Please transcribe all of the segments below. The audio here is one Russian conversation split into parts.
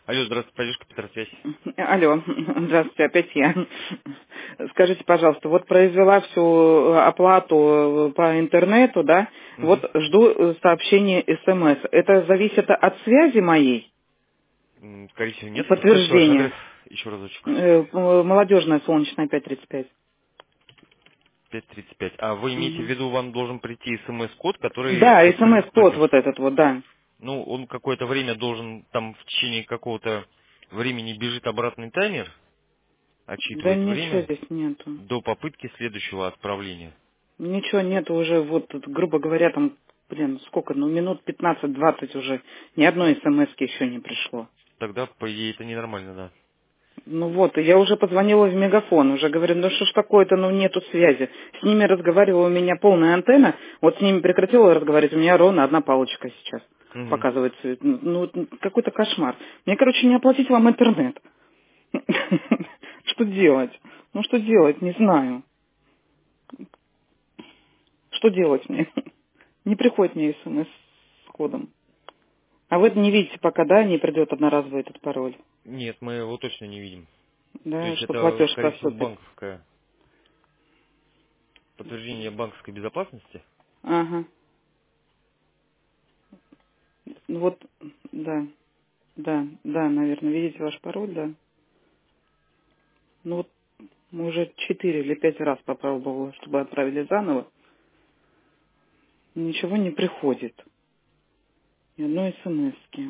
Алло, здравствуйте, поддержка Петросвязь. Алло, здравствуйте, опять я. Скажите, пожалуйста, вот произвела всю оплату по интернету, да, вот Угу. жду сообщения СМС. Это зависит от связи моей? Скорее всего, нет. Скажите ваш адрес Подтверждение. еще разочек. Молодежная, солнечная, 535. 535. А вы имеете в Мгм. виду, вам должен прийти смс-код, который Да, подтвердит СМС-код платеж? вот этот вот, да. Ну, он какое-то время должен, там в течение какого-то времени бежит обратный таймер, Да отсчитывает ничего время здесь нету. до попытки следующего отправления. Ничего нету уже, вот, тут, грубо говоря, там, сколько, минут 15-20 уже. Ни одной СМС-ки еще не пришло. Тогда, по идее, это ненормально, да. Ну вот, и я уже позвонила в Мегафон, уже говорю, ну что ж такое-то, ну нету связи. С ними разговаривала, у меня полная антенна, вот с ними прекратила разговаривать, у меня ровно одна палочка сейчас Угу. показывается. Ну, какой-то кошмар. Мне, короче, не оплатить вам интернет. Что делать? Ну, что делать, не знаю. Что делать мне? Не приходит мне смс с кодом. А вы не видите пока, да, не придет одноразовый этот пароль? Нет, мы его точно не видим. То Да, есть что это, платеж скорее всего, поступит. банковское подтверждение банковской безопасности. Ага. Ну вот, да. Да, наверное, видите ваш пароль, да. Ну вот, мы уже 4 или 5 раз попробовала, чтобы отправили заново. Ничего не приходит. Ни одной смс-ки.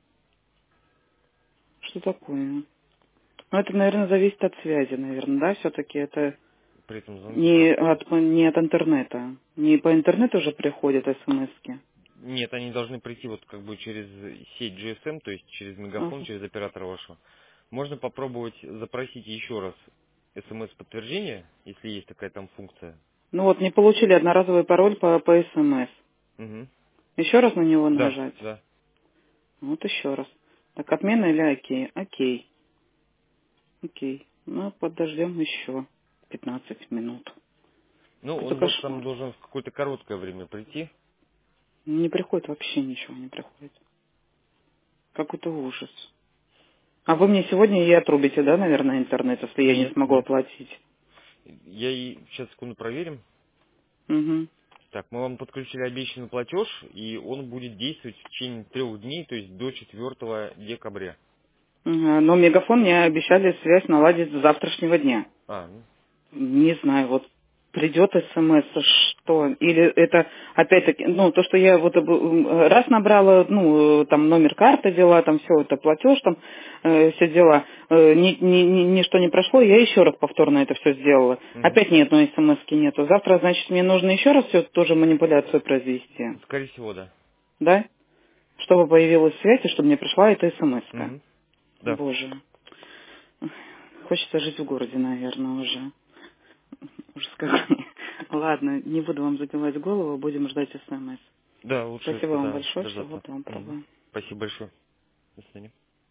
Что такое? Ну, это, наверное, зависит от связи, наверное, да, все-таки это При этом звонки проходят. не от интернета. Не по интернету уже приходят смс-ки. Нет, они должны прийти вот как бы через сеть GSM, то есть через Мегафон, Ага. через оператора вашего. Можно попробовать запросить еще раз смс-подтверждение, если есть такая там функция. Ну вот, не получили одноразовый пароль по смс. Угу. Еще раз на него Да, нажать? да. Вот еще раз. Так, отмена или окей? Окей. Окей. Ну, подождем еще 15 минут. Ну, Какой-то он вот там кошмар. должен в какое-то короткое время прийти. Не приходит вообще ничего, не приходит. Какой-то ужас. А вы мне сегодня и отрубите, да, наверное, интернет, если я не Нет, смогу нет. оплатить? Я и сейчас секунду проверим. Угу. Так, мы вам подключили обещанный платеж, и он будет действовать в течение 3 дней, то есть до 4 декабря. Но Мегафон мне обещали связь наладить с завтрашнего дня. А, ну, Не знаю, вот придет СМС, что? Или это опять-таки, ну, то, что я вот раз набрала, ну, там номер карты дела, там все это платеж, там все дела, ничто не прошло, я еще раз повторно это все сделала. мгм. Опять ни одной СМСки нету. Завтра, значит, мне нужно еще раз все тоже манипуляцию произвести, Скорее всего, да. да? Чтобы появилась связь и чтобы мне пришла эта СМСка. Мгм. Да. Боже. Хочется жить в городе, наверное, уже. Ужас какой. Ладно, не буду вам забивать голову, будем ждать СМС. Да, лучше Спасибо это, вам да, большое, что дождаться. вот вам Мгм. пробую. Спасибо большое. До свидания.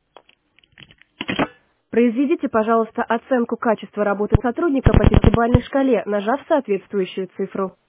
Произведите, пожалуйста, оценку качества работы сотрудника по пятибалльной шкале, нажав соответствующую цифру.